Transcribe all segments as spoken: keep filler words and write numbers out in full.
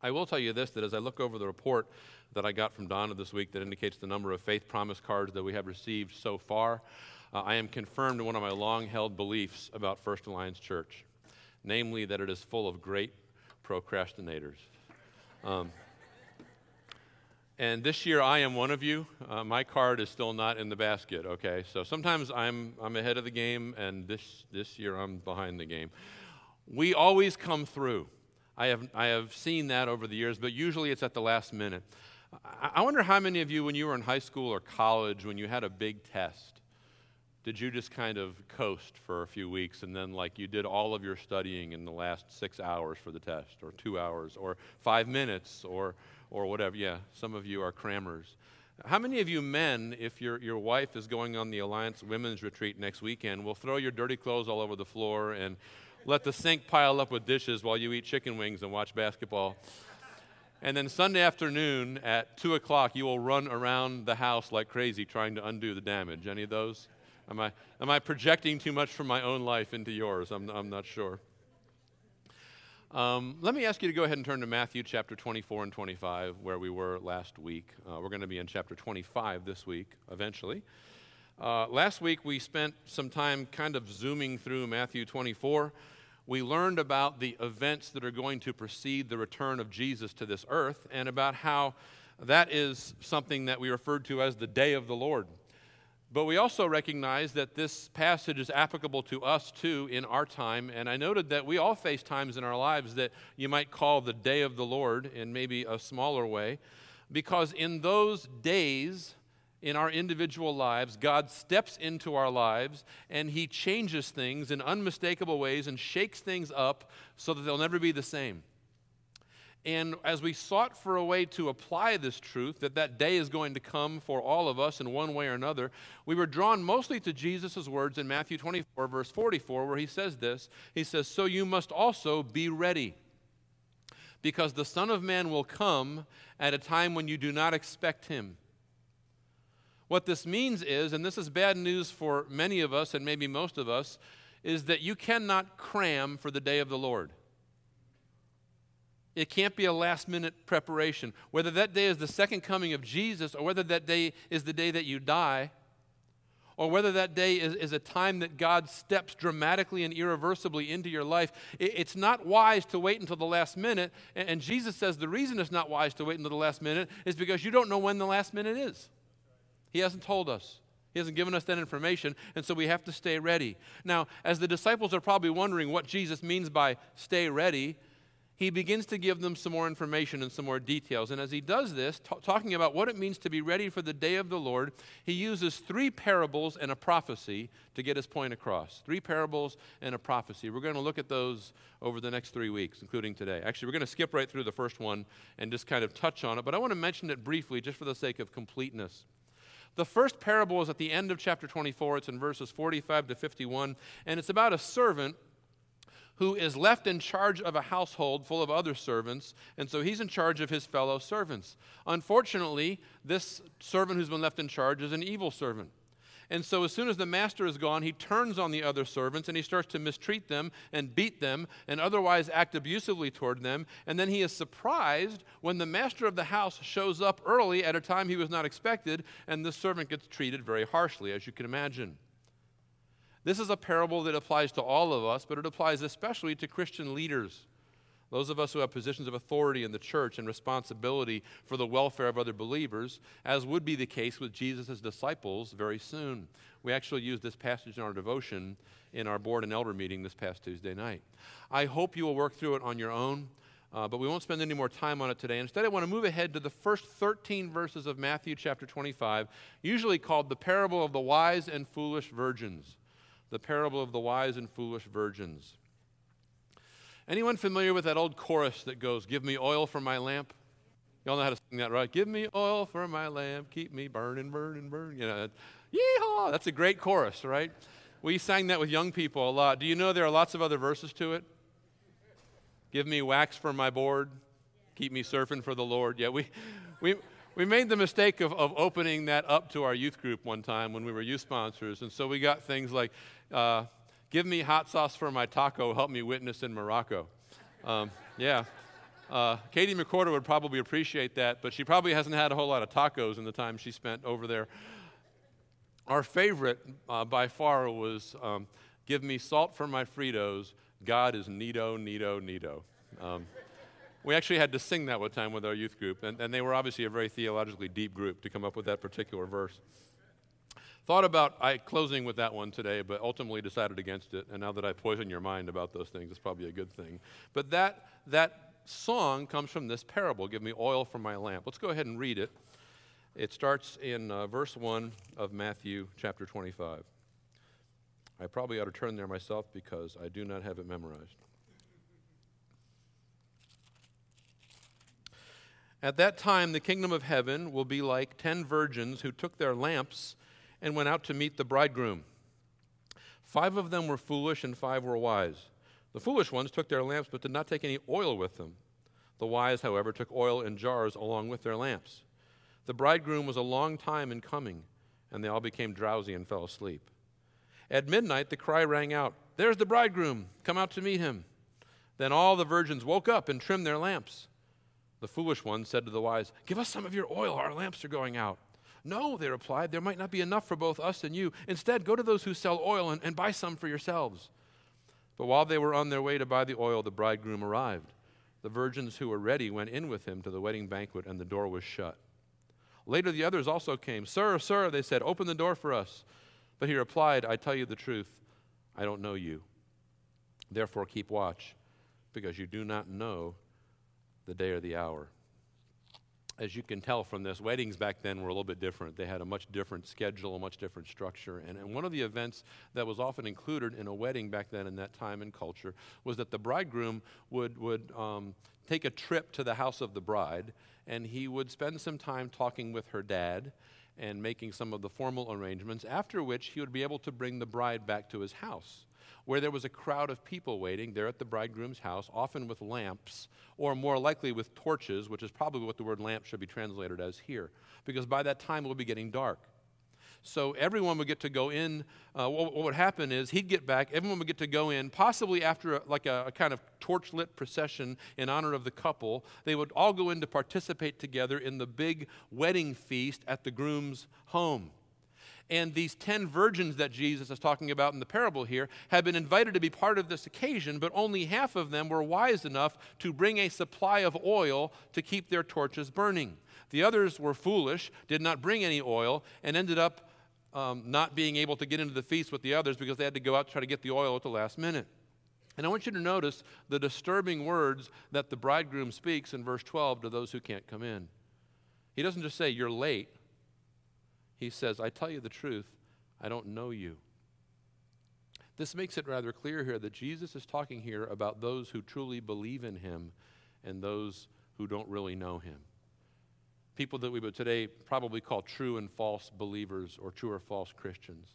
I will tell you this, that as I look over the report that I got from Donna this week that indicates the number of faith promise cards that we have received so far, uh, I am confirmed in one of my long-held beliefs about First Alliance Church, namely that it is full of great procrastinators. Um, and this year I am one of you. Uh, my card is still not in the basket, okay? So sometimes I'm I'm ahead of the game, and this this year I'm behind the game. We always come through. I have I have seen that over the years, but usually it's at the last minute. I, I wonder how many of you, when you were in high school or college, when you had a big test, did you just kind of coast for a few weeks and then like you did all of your studying in the last six hours for the test, or two hours, or five minutes, or or whatever? Yeah, some of you are crammers. How many of you men, if your your wife is going on the Alliance Women's Retreat next weekend, will throw your dirty clothes all over the floor and let the sink pile up with dishes while you eat chicken wings and watch basketball? And then Sunday afternoon at two o'clock, you will run around the house like crazy trying to undo the damage. Any of those? Am I am I projecting too much from my own life into yours? I'm I'm not sure. Um, let me ask you to go ahead and turn to Matthew chapter twenty-four and twenty-five, where we were last week. Uh, we're going to be in chapter twenty-five this week, eventually. Uh, last week we spent some time kind of zooming through Matthew twenty-four. We learned about the events that are going to precede the return of Jesus to this earth, and about how that is something that we referred to as the day of the Lord. But we also recognize that this passage is applicable to us too in our time, and I noted that we all face times in our lives that you might call the day of the Lord in maybe a smaller way, because in those days in our individual lives, God steps into our lives and He changes things in unmistakable ways and shakes things up so that they'll never be the same. And as we sought for a way to apply this truth, that that day is going to come for all of us in one way or another, we were drawn mostly to Jesus' words in Matthew twenty-four, verse forty-four, where He says this. He says, "So you must also be ready, because the Son of Man will come at a time when you do not expect Him." What this means is, and this is bad news for many of us and maybe most of us, is that you cannot cram for the day of the Lord. It can't be a last-minute preparation. Whether that day is the second coming of Jesus, or whether that day is the day that you die, or whether that day is, is a time that God steps dramatically and irreversibly into your life, it, it's not wise to wait until the last minute. And, and Jesus says the reason it's not wise to wait until the last minute is because you don't know when the last minute is. He hasn't told us. He hasn't given us that information, and so we have to stay ready. Now, as the disciples are probably wondering what Jesus means by stay ready, He begins to give them some more information and some more details. And as He does this, t- talking about what it means to be ready for the day of the Lord, He uses three parables and a prophecy to get His point across. Three parables and a prophecy. We're going to look at those over the next three weeks, including today. Actually, we're going to skip right through the first one and just kind of touch on it, but I want to mention it briefly just for the sake of completeness. The first parable is at the end of chapter twenty-four. It's in verses forty-five to fifty-one, and it's about a servant who is left in charge of a household full of other servants, and so he's in charge of his fellow servants. Unfortunately, this servant who's been left in charge is an evil servant. And so as soon as the master is gone, he turns on the other servants and he starts to mistreat them and beat them and otherwise act abusively toward them. And then he is surprised when the master of the house shows up early at a time he was not expected, and the servant gets treated very harshly, as you can imagine. This is a parable that applies to all of us, but it applies especially to Christian leaders, those of us who have positions of authority in the church and responsibility for the welfare of other believers, as would be the case with Jesus' disciples very soon. We actually used this passage in our devotion in our board and elder meeting this past Tuesday night. I hope you will work through it on your own, uh, but we won't spend any more time on it today. Instead, I want to move ahead to the first thirteen verses of Matthew chapter twenty-five, usually called the parable of the wise and foolish virgins. The parable of the wise and foolish virgins. Anyone familiar with that old chorus that goes, "Give me oil for my lamp"? Y'all know how to sing that, right? Give me oil for my lamp, keep me burning, burning, burning. You know, yeehaw! That's a great chorus, right? We sang that with young people a lot. Do you know there are lots of other verses to it? Give me wax for my board, keep me surfing for the Lord. Yeah, we we we made the mistake of, of opening that up to our youth group one time when we were youth sponsors, and so we got things like, uh, give me hot sauce for my taco, help me witness in Morocco. Um, yeah. Uh, Katie McCorder would probably appreciate that, but she probably hasn't had a whole lot of tacos in the time she spent over there. Our favorite uh, by far was um, Give Me Salt for My Fritos, God is neato, neato, neato. Um, we actually had to sing that one time with our youth group, and, and they were obviously a very theologically deep group to come up with that particular verse. Thought about I, closing with that one today, but ultimately decided against it, and now that I poisoned your mind about those things, it's probably a good thing. But that that song comes from this parable, Give Me Oil for My Lamp. Let's go ahead and read it. It starts in uh, verse one of Matthew chapter twenty-five. I probably ought to turn there myself because I do not have it memorized. At that time, the kingdom of heaven will be like ten virgins who took their lamps and went out to meet the bridegroom. Five of them were foolish and five were wise. The foolish ones took their lamps but did not take any oil with them. The wise, however, took oil in jars along with their lamps. The bridegroom was a long time in coming, and they all became drowsy and fell asleep. At midnight, the cry rang out, "There's the bridegroom, come out to meet him." Then all the virgins woke up and trimmed their lamps. The foolish ones said to the wise, "Give us some of your oil, our lamps are going out." "No," they replied, "there might not be enough for both us and you. Instead, go to those who sell oil and, and buy some for yourselves." But while they were on their way to buy the oil, the bridegroom arrived. The virgins who were ready went in with him to the wedding banquet, and the door was shut. Later the others also came. "Sir, sir," they said, "open the door for us." But he replied, "I tell you the truth, I don't know you. Therefore keep watch, because you do not know the day or the hour." As you can tell from this, weddings back then were a little bit different. They had a much different schedule, a much different structure. And, and one of the events that was often included in a wedding back then in that time and culture was that the bridegroom would, would um, take a trip to the house of the bride, and he would spend some time talking with her dad and making some of the formal arrangements, after which he would be able to bring the bride back to his house, where there was a crowd of people waiting there at the bridegroom's house, often with lamps, or more likely with torches, which is probably what the word lamp should be translated as here, because by that time it would be getting dark. So everyone would get to go in. Uh, what, what would happen is he'd get back, everyone would get to go in, possibly after a, like a, a kind of torch-lit procession in honor of the couple. They would all go in to participate together in the big wedding feast at the groom's home. And these ten virgins that Jesus is talking about in the parable here had been invited to be part of this occasion, but only half of them were wise enough to bring a supply of oil to keep their torches burning. The others were foolish, did not bring any oil, and ended up um, not being able to get into the feast with the others because they had to go out to try to get the oil at the last minute. And I want you to notice the disturbing words that the bridegroom speaks in verse twelve to those who can't come in. He doesn't just say, "You're late." He says, "I tell you the truth, I don't know you." This makes it rather clear here that Jesus is talking here about those who truly believe in him and those who don't really know him. People that we would today probably call true and false believers or true or false Christians.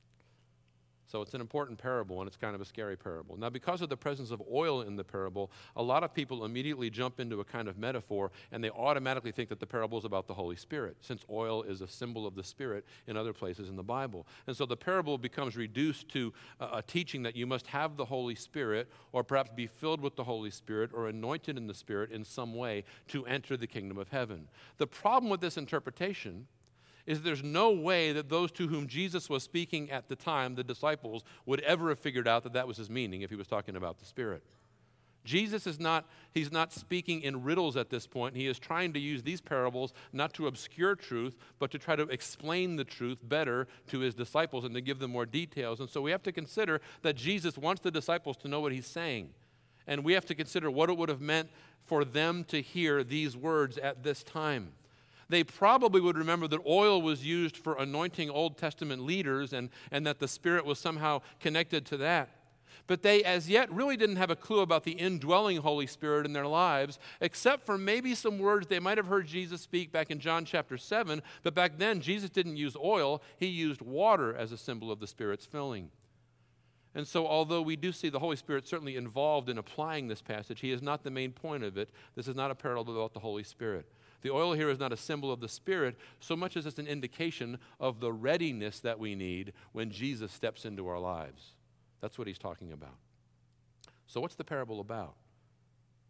So it's an important parable, and it's kind of a scary parable. Now, because of the presence of oil in the parable, a lot of people immediately jump into a kind of metaphor, and they automatically think that the parable is about the Holy Spirit, since oil is a symbol of the Spirit in other places in the Bible. And so the parable becomes reduced to a, a teaching that you must have the Holy Spirit, or perhaps be filled with the Holy Spirit, or anointed in the Spirit in some way to enter the kingdom of heaven. The problem with this interpretation is there's no way that those to whom Jesus was speaking at the time, the disciples, would ever have figured out that that was his meaning if he was talking about the Spirit. Jesus is not, he's not speaking in riddles at this point. He is trying to use these parables not to obscure truth, but to try to explain the truth better to his disciples and to give them more details. And so we have to consider that Jesus wants the disciples to know what he's saying. And we have to consider what it would have meant for them to hear these words at this time. They probably would remember that oil was used for anointing Old Testament leaders and, and that the Spirit was somehow connected to that. But they, as yet, really didn't have a clue about the indwelling Holy Spirit in their lives, except for maybe some words they might have heard Jesus speak back in John chapter seven. But back then, Jesus didn't use oil. He used water as a symbol of the Spirit's filling. And so although we do see the Holy Spirit certainly involved in applying this passage, he is not the main point of it. This is not a parable about the Holy Spirit. The oil here is not a symbol of the Spirit so much as it's an indication of the readiness that we need when Jesus steps into our lives. That's what he's talking about. So what's the parable about?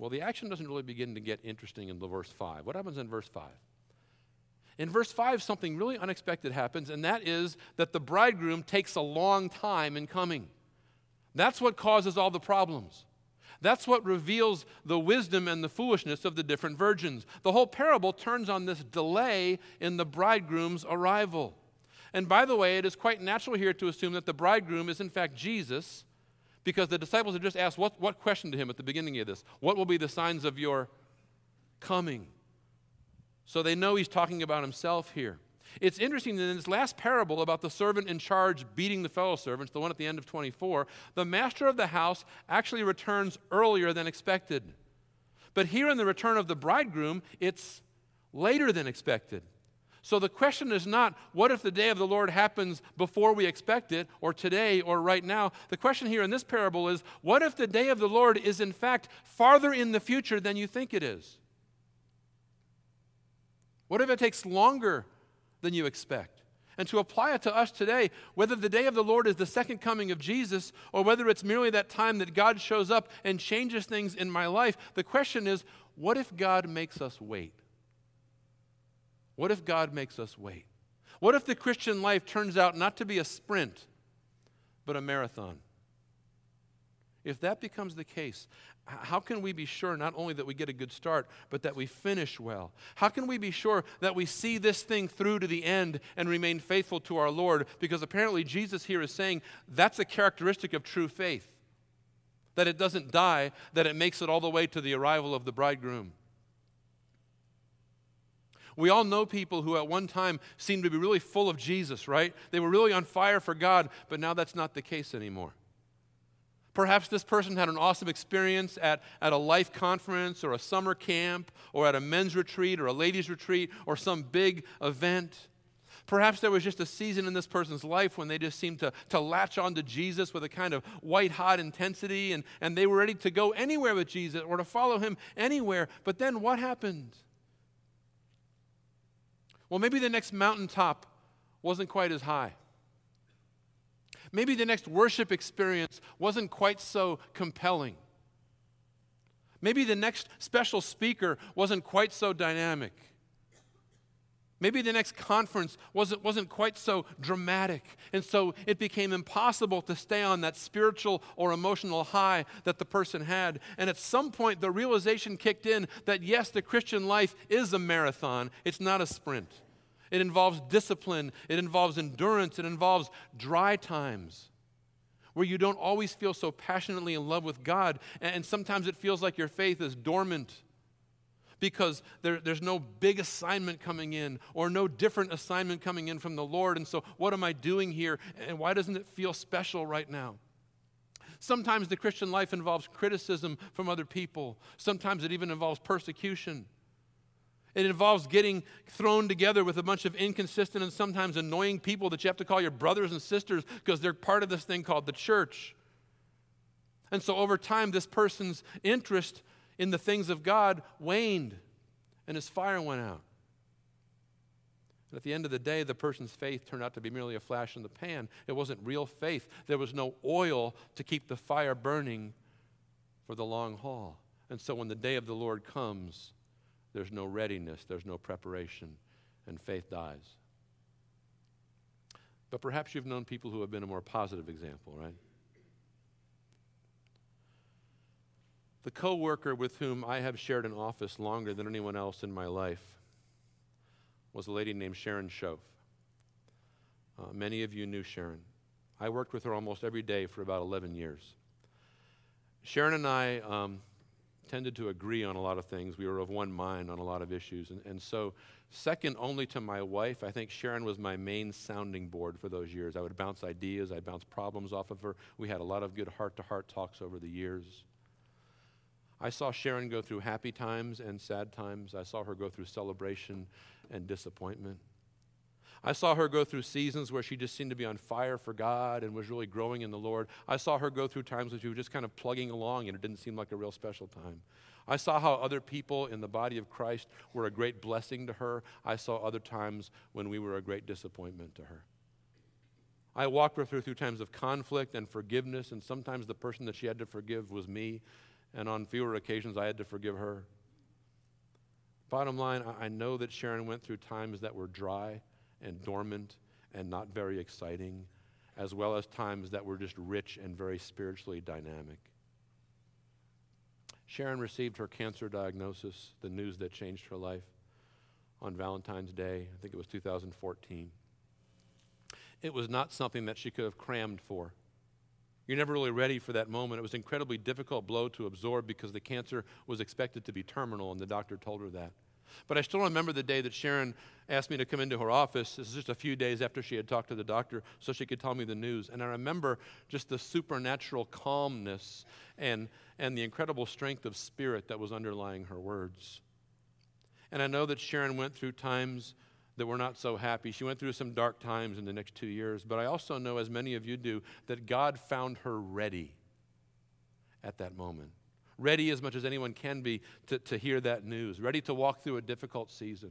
Well, the action doesn't really begin to get interesting in the verse five. What happens in verse five? In verse five, something really unexpected happens, and that is that the bridegroom takes a long time in coming. That's what causes all the problems. That's what reveals the wisdom and the foolishness of the different virgins. The whole parable turns on this delay in the bridegroom's arrival. And by the way, it is quite natural here to assume that the bridegroom is in fact Jesus, because the disciples have just asked what, what question to him at the beginning of this? What will be the signs of your coming? So they know he's talking about himself here. It's interesting that in this last parable about the servant in charge beating the fellow servants, the one at the end of twenty-four, the master of the house actually returns earlier than expected. But here in the return of the bridegroom, it's later than expected. So the question is not, what if the day of the Lord happens before we expect it, or today, or right now? The question here in this parable is, what if the day of the Lord is in fact farther in the future than you think it is? What if it takes longer than you expect? And to apply it to us today, whether the day of the Lord is the second coming of Jesus, or whether it's merely that time that God shows up and changes things in my life, the question is, what if God makes us wait? What if God makes us wait? What if the Christian life turns out not to be a sprint, but a marathon? If that becomes the case, how can we be sure not only that we get a good start, but that we finish well? How can we be sure that we see this thing through to the end and remain faithful to our Lord? Because apparently Jesus here is saying that's a characteristic of true faith, that it doesn't die, that it makes it all the way to the arrival of the bridegroom. We all know people who at one time seemed to be really full of Jesus, right? They were really on fire for God, but now that's not the case anymore. Perhaps this person had an awesome experience at, at a life conference or a summer camp or at a men's retreat or a ladies' retreat or some big event. Perhaps there was just a season in this person's life when they just seemed to, to latch on to Jesus with a kind of white-hot intensity, and, and they were ready to go anywhere with Jesus or to follow him anywhere. But then what happened? Well, maybe the next mountaintop wasn't quite as high. Maybe the next worship experience wasn't quite so compelling. Maybe the next special speaker wasn't quite so dynamic. Maybe the next conference wasn't, wasn't quite so dramatic. And so it became impossible to stay on that spiritual or emotional high that the person had. And at some point, the realization kicked in that yes, the Christian life is a marathon. It's not a sprint. It involves discipline. It involves endurance. It involves dry times where you don't always feel so passionately in love with God. And sometimes it feels like your faith is dormant because there, there's no big assignment coming in or no different assignment coming in from the Lord. And so what am I doing here? And why doesn't it feel special right now? Sometimes the Christian life involves criticism from other people. Sometimes it even involves persecution. It involves getting thrown together with a bunch of inconsistent and sometimes annoying people that you have to call your brothers and sisters because they're part of this thing called the church. And so over time, this person's interest in the things of God waned and his fire went out. And at the end of the day, the person's faith turned out to be merely a flash in the pan. It wasn't real faith. There was no oil to keep the fire burning for the long haul. And so when the day of the Lord comes, there's no readiness, there's no preparation, and faith dies. But perhaps you've known people who have been a more positive example, right? The coworker with whom I have shared an office longer than anyone else in my life was a lady named Sharon Schoaf. Uh, many of you knew Sharon. I worked with her almost every day for about eleven years. Sharon and I um, tended to agree on a lot of things. We were of one mind on a lot of issues. And, and so, second only to my wife, I think Sharon was my main sounding board for those years. I would bounce ideas, I'd bounce problems off of her. We had a lot of good heart-to-heart talks over the years. I saw Sharon go through happy times and sad times. I saw her go through celebration and disappointment. I saw her go through seasons where she just seemed to be on fire for God and was really growing in the Lord. I saw her go through times when she was just kind of plugging along and it didn't seem like a real special time. I saw how other people in the body of Christ were a great blessing to her. I saw other times when we were a great disappointment to her. I walked with her through times of conflict and forgiveness, and sometimes the person that she had to forgive was me, and on fewer occasions I had to forgive her. Bottom line, I know that Sharon went through times that were dry and dormant and not very exciting, as well as times that were just rich and very spiritually dynamic. Sharon received her cancer diagnosis, the news that changed her life, on Valentine's Day. I think it was two thousand fourteen. It was not something that she could have crammed for. You're never really ready for that moment. It was an incredibly difficult blow to absorb because the cancer was expected to be terminal, and the doctor told her that. But I still remember the day that Sharon asked me to come into her office. This is just a few days after she had talked to the doctor so she could tell me the news. And I remember just the supernatural calmness and, and the incredible strength of spirit that was underlying her words. And I know that Sharon went through times that were not so happy. She went through some dark times in the next two years. But I also know, as many of you do, that God found her ready at that moment. Ready as much as anyone can be to, to hear that news. Ready to walk through a difficult season.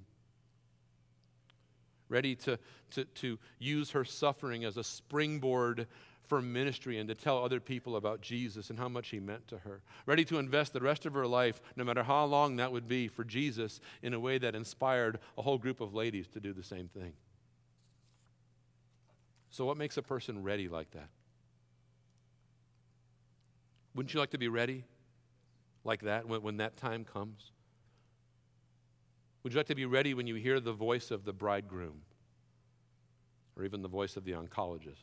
Ready to, to, to use her suffering as a springboard for ministry and to tell other people about Jesus and how much he meant to her. Ready to invest the rest of her life, no matter how long that would be, for Jesus in a way that inspired a whole group of ladies to do the same thing. So what makes a person ready like that? Wouldn't you like to be ready like that when, when that time comes? Would you like to be ready when you hear the voice of the bridegroom or even the voice of the oncologist?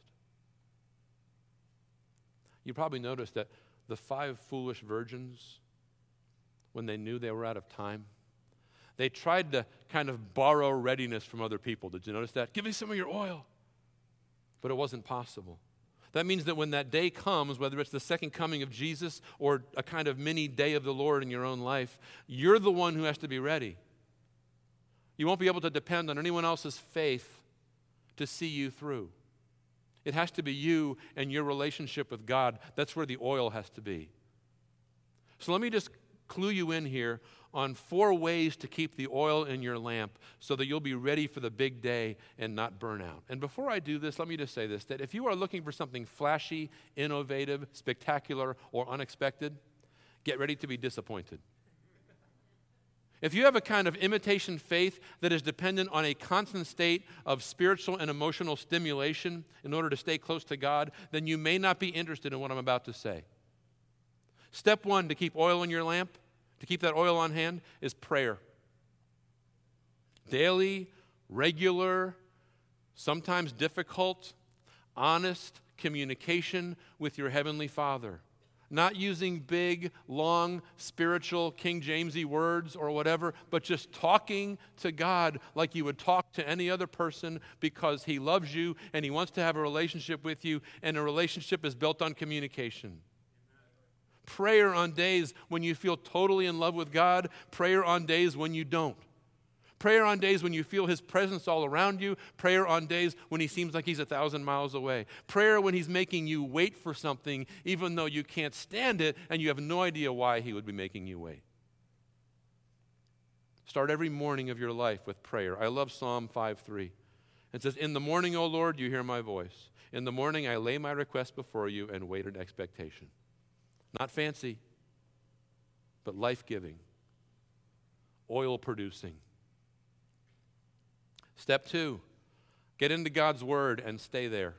You probably noticed that the five foolish virgins, when they knew they were out of time, they tried to kind of borrow readiness from other people. Did you notice that? Give me some of your oil. But it wasn't possible. That means that when that day comes, whether it's the second coming of Jesus or a kind of mini day of the Lord in your own life, you're the one who has to be ready. You won't be able to depend on anyone else's faith to see you through. It has to be you and your relationship with God. That's where the oil has to be. So let me just clue you in here on four ways to keep the oil in your lamp so that you'll be ready for the big day and not burn out. And before I do this, let me just say this, that if you are looking for something flashy, innovative, spectacular, or unexpected, get ready to be disappointed. If you have a kind of imitation faith that is dependent on a constant state of spiritual and emotional stimulation in order to stay close to God, then you may not be interested in what I'm about to say. Step one to keep oil in your lamp, to keep that oil on hand, is prayer. Daily, regular, sometimes difficult, honest communication with your Heavenly Father. Not using big, long, spiritual, King Jamesy words or whatever, but just talking to God like you would talk to any other person because he loves you and he wants to have a relationship with you, and a relationship is built on communication. Prayer on days when you feel totally in love with God, prayer on days when you don't. Prayer on days when you feel his presence all around you. Prayer on days when he seems like he's a thousand miles away. Prayer when he's making you wait for something even though you can't stand it and you have no idea why he would be making you wait. Start every morning of your life with prayer. I love Psalm five three. It says, "In the morning, O Lord, you hear my voice. In the morning I lay my request before you and wait in expectation." Not fancy, but life-giving, oil-producing. Step two, get into God's Word and stay there.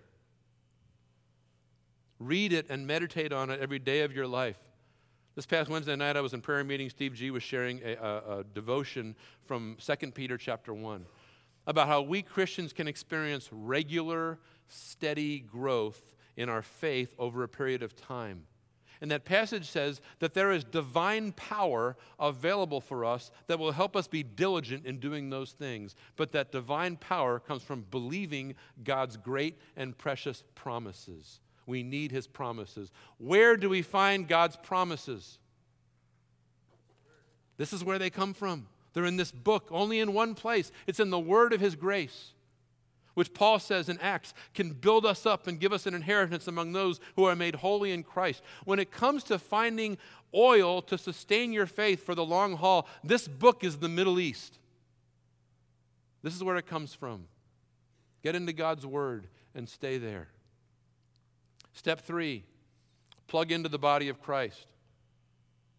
Read it and meditate on it every day of your life. This past Wednesday night, I was in prayer meeting. Steve G. was sharing a, a, a devotion from Second Peter chapter one about how we Christians can experience regular, steady growth in our faith over a period of time. And that passage says that there is divine power available for us that will help us be diligent in doing those things. But that divine power comes from believing God's great and precious promises. We need his promises. Where do we find God's promises? This is where they come from. They're in this book, only in one place. It's in the word of his grace, which Paul says in Acts can build us up and give us an inheritance among those who are made holy in Christ. When it comes to finding oil to sustain your faith for the long haul, this book is the Middle East. This is where it comes from. Get into God's Word and stay there. Step three, plug into the body of Christ.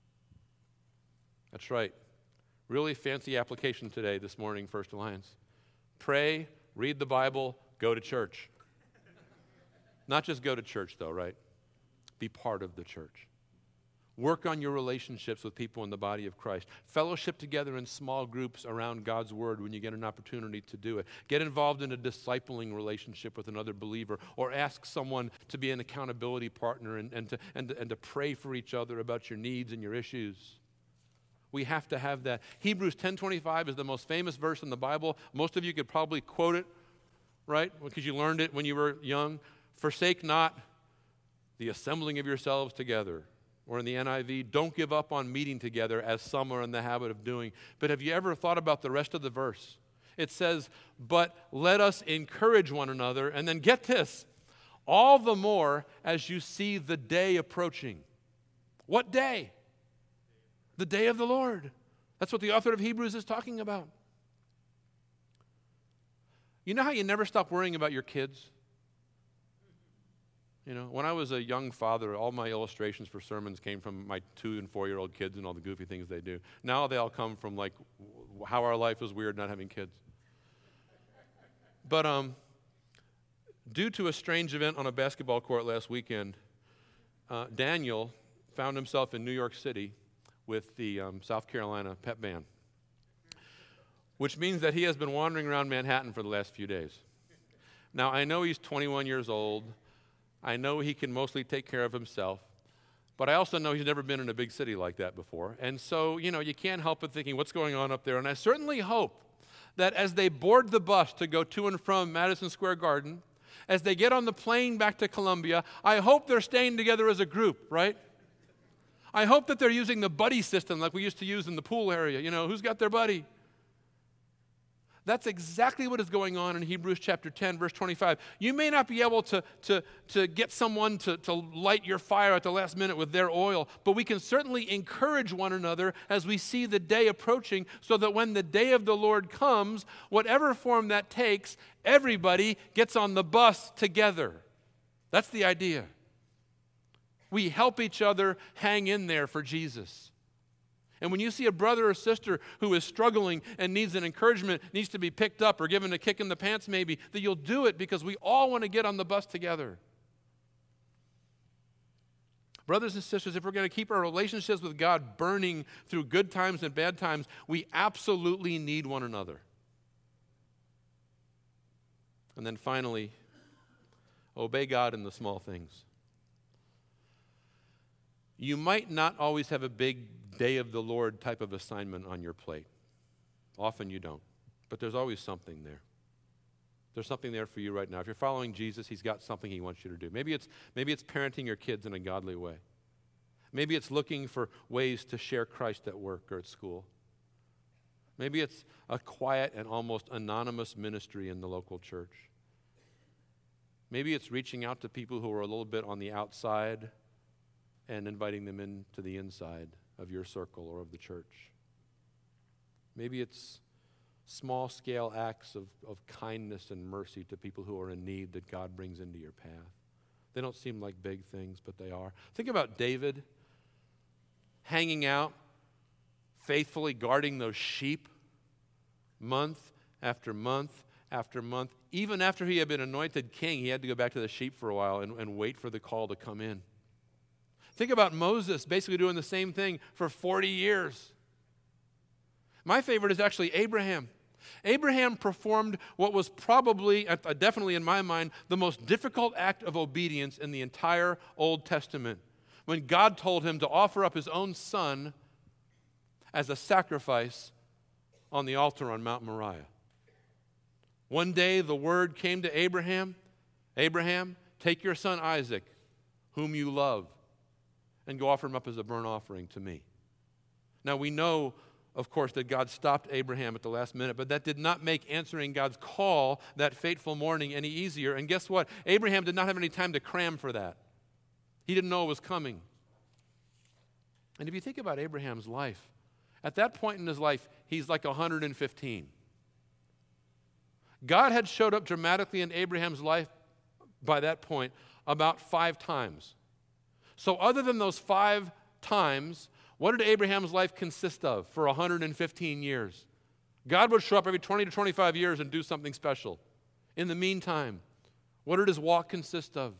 That's right. Really fancy application today, this morning, First Alliance. Pray, read the Bible, go to church. Not just go to church, though, right? Be part of the church. Work on your relationships with people in the body of Christ. Fellowship together in small groups around God's Word when you get an opportunity to do it. Get involved in a discipling relationship with another believer, or ask someone to be an accountability partner and, and, to, and, to, and to pray for each other about your needs and your issues. We have to have that. Hebrews ten twenty-five is the most famous verse in the Bible. Most of you could probably quote it, right? Because you learned it when you were young. Forsake not the assembling of yourselves together. Or in the N I V, don't give up on meeting together as some are in the habit of doing. But have you ever thought about the rest of the verse? It says, but let us encourage one another. And then get this, all the more as you see the day approaching. What day? The day of the Lord. That's what the author of Hebrews is talking about. You know how you never stop worrying about your kids? You know, when I was a young father, all my illustrations for sermons came from my two and four-year-old kids and all the goofy things they do. Now they all come from, like, how our life is weird not having kids. But um, due to a strange event on a basketball court last weekend, uh, Daniel found himself in New York City with the um, South Carolina pep band, which means that he has been wandering around Manhattan for the last few days. Now, I know he's twenty-one years old. I know he can mostly take care of himself, but I also know he's never been in a big city like that before. And so, you know, you can't help but thinking, what's going on up there? And I certainly hope that as they board the bus to go to and from Madison Square Garden, as they get on the plane back to Columbia, I hope they're staying together as a group, right? I hope that they're using the buddy system like we used to use in the pool area. You know, who's got their buddy? That's exactly what is going on in Hebrews chapter ten, verse twenty-five. You may not be able to, to, to get someone to, to light your fire at the last minute with their oil, but we can certainly encourage one another as we see the day approaching, so that when the day of the Lord comes, whatever form that takes, everybody gets on the bus together. That's the idea. We help each other hang in there for Jesus. And when you see a brother or sister who is struggling and needs an encouragement, needs to be picked up or given a kick in the pants maybe, that you'll do it because we all want to get on the bus together. Brothers and sisters, if we're going to keep our relationships with God burning through good times and bad times, we absolutely need one another. And then finally, obey God in the small things. You might not always have a big day of the Lord type of assignment on your plate. Often you don't. But there's always something there. There's something there for you right now. If you're following Jesus, he's got something he wants you to do. Maybe it's, maybe it's parenting your kids in a godly way. Maybe it's looking for ways to share Christ at work or at school. Maybe it's a quiet and almost anonymous ministry in the local church. Maybe it's reaching out to people who are a little bit on the outside and inviting them into the inside of your circle or of the church. Maybe it's small-scale acts of, of kindness and mercy to people who are in need that God brings into your path. They don't seem like big things, but they are. Think about David hanging out, faithfully guarding those sheep month after month after month. Even after he had been anointed king, he had to go back to the sheep for a while and, and wait for the call to come in. Think about Moses basically doing the same thing for forty years. My favorite is actually Abraham. Abraham performed what was probably, uh, definitely in my mind, the most difficult act of obedience in the entire Old Testament, when God told him to offer up his own son as a sacrifice on the altar on Mount Moriah. One day the word came to Abraham, Abraham, take your son Isaac, whom you love, and go offer him up as a burnt offering to me. Now we know, of course, that God stopped Abraham at the last minute, but that did not make answering God's call that fateful morning any easier. And guess what? Abraham did not have any time to cram for that. He didn't know it was coming. And if you think about Abraham's life, at that point in his life, he's like one hundred fifteen. God had showed up dramatically in Abraham's life by that point about five times. So other than those five times, What did Abraham's life consist of for one hundred fifteen years? God would show up every twenty to twenty-five years and do something special. In the meantime, what did his walk consist of?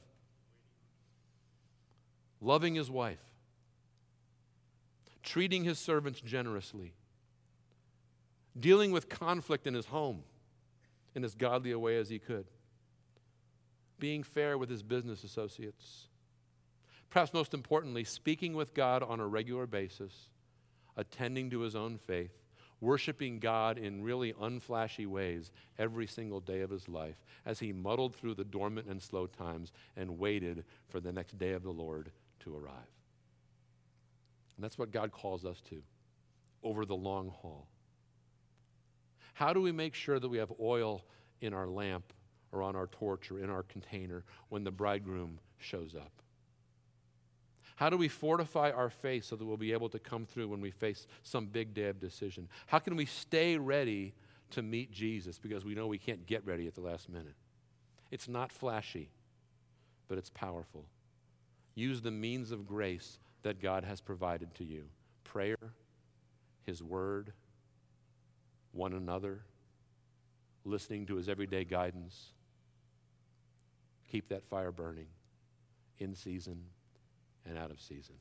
Loving his wife, treating his servants generously, dealing with conflict in his home in as godly a way as he could, being fair with his business associates, perhaps most importantly, speaking with God on a regular basis, attending to his own faith, worshiping God in really unflashy ways every single day of his life as he muddled through the dormant and slow times and waited for the next day of the Lord to arrive. And that's what God calls us to over the long haul. How do we make sure that we have oil in our lamp or on our torch or in our container when the bridegroom shows up? How do we fortify our faith so that we'll be able to come through when we face some big day of decision? How can we stay ready to meet Jesus because we know we can't get ready at the last minute? It's not flashy, but it's powerful. Use the means of grace that God has provided to you. Prayer, his word, one another, listening to his everyday guidance. Keep that fire burning in season and out of season.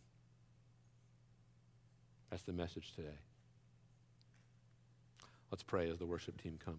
That's the message today. Let's pray as the worship team comes.